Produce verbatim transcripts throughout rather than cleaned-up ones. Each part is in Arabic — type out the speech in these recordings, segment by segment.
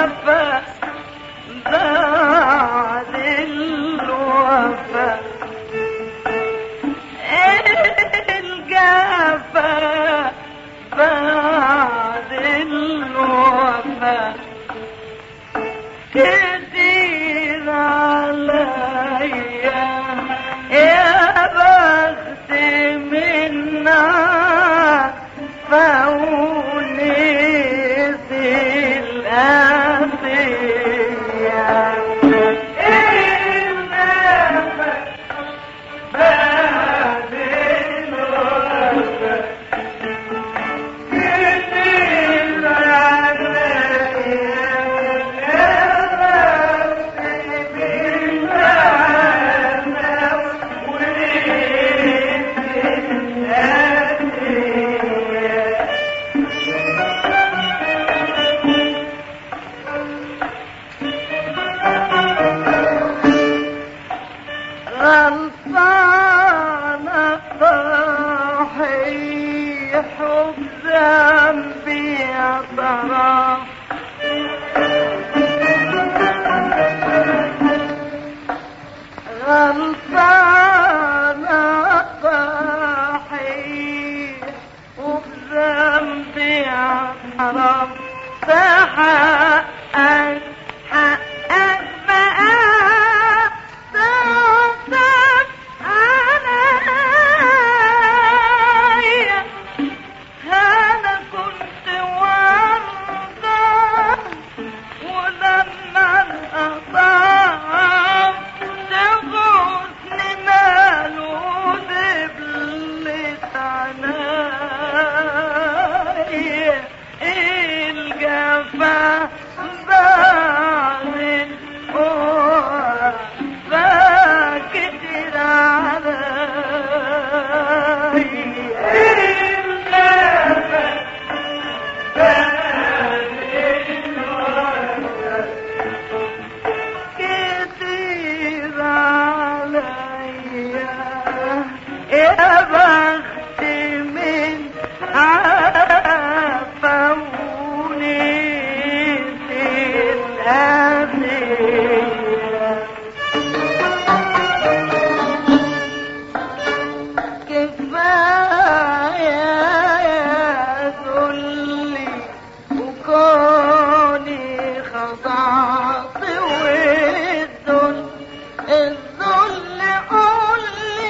الجفا بعد الوفا، الجفا بعد الوفا كتير عليا يا بخت منا فونس الأسية. غلطانة صحيح بذنبي يا ترى، غلطانة صحيح وبذنبي يا ترى، فحقك حقك بقى يا بخت من عافوني في الأسية. كفاية يا ذلي وكوني خضعت والذل الذل قول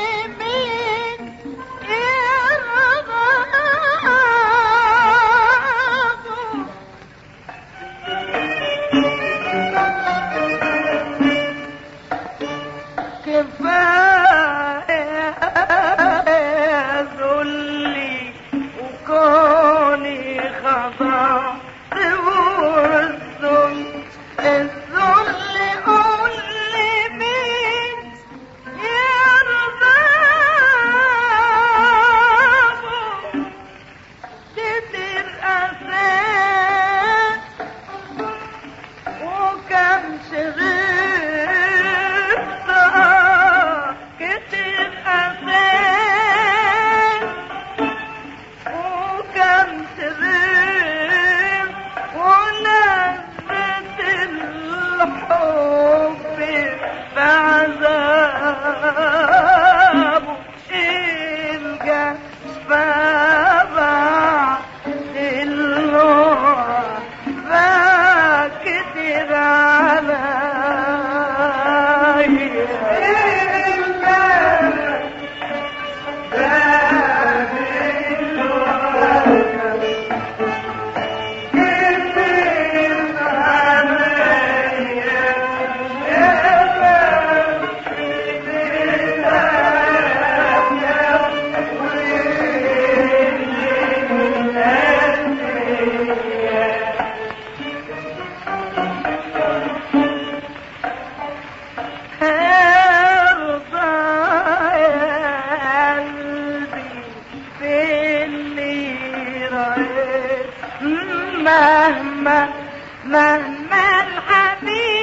كفاية ذلي وكوني خضعت والذل الذل قول لي مين يرضى كتير أساس وكم شغل كتير أساس وكم شغل ولذة الحب بعذابه الجفا بعد الوفا كتير عليا. مهما مهما الحبيب